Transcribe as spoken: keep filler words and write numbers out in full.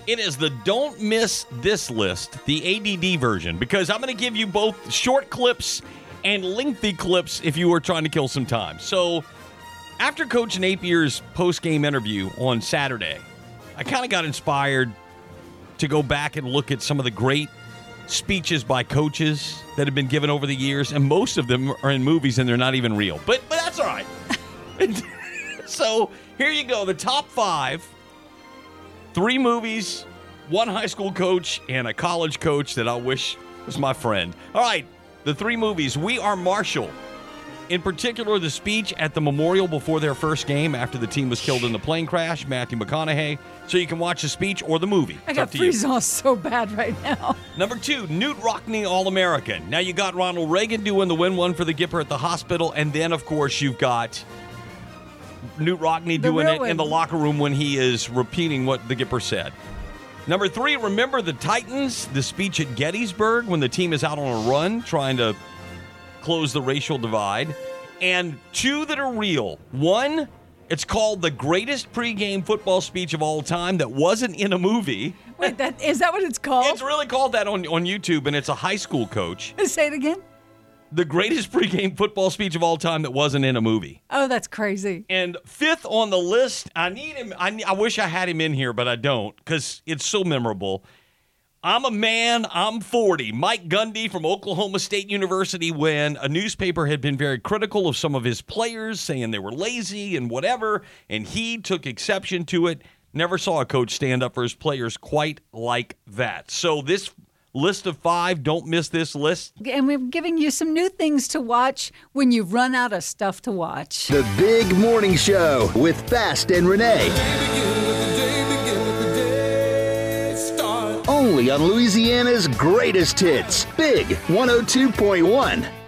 It is the Don't Miss This list, the A D D version, because I'm going to give you both short clips and lengthy clips if you are trying to kill some time. So after Coach Napier's post-game interview on Saturday, I kind of got inspired to go back and look at some of the great speeches by coaches that have been given over the years, and most of them are in movies and they're not even real. But but that's all right. So here you go, the top five. Three movies, one high school coach, and a college coach that I wish was my friend. All right, the three movies. We Are Marshall. In particular, the speech at the memorial before their first game after the team was killed in the plane crash, Matthew McConaughey. So you can watch the speech or the movie. I got freeze-off so bad right now. Number two, Newt Rockne All-American. Now you got Ronald Reagan doing the win one for the Gipper at the hospital, and then, of course, you've got Newt Rockne doing it in the locker room when he is repeating what the Gipper said. Number three, remember the Titans, the speech at Gettysburg when the team is out on a run trying to close the racial divide. And two that are real. One, it's called the greatest pregame football speech of all time that wasn't in a movie. Wait, that is that what it's called? It's really called that on, on YouTube, and it's a high school coach. Say it again. The greatest pregame football speech of all time that wasn't in a movie. Oh, that's crazy. And fifth on the list, I need him. I, I wish I had him in here, but I don't because it's so memorable. I'm a man, I'm forty. Mike Gundy from Oklahoma State University, when a newspaper had been very critical of some of his players, saying they were lazy and whatever, and he took exception to it. Never saw a coach stand up for his players quite like that. So this list of five, don't miss this list. And we're giving you some new things to watch when you run out of stuff to watch. The Big Morning Show with Fast and Renee. Only on Louisiana's greatest hits. Big one oh two point one.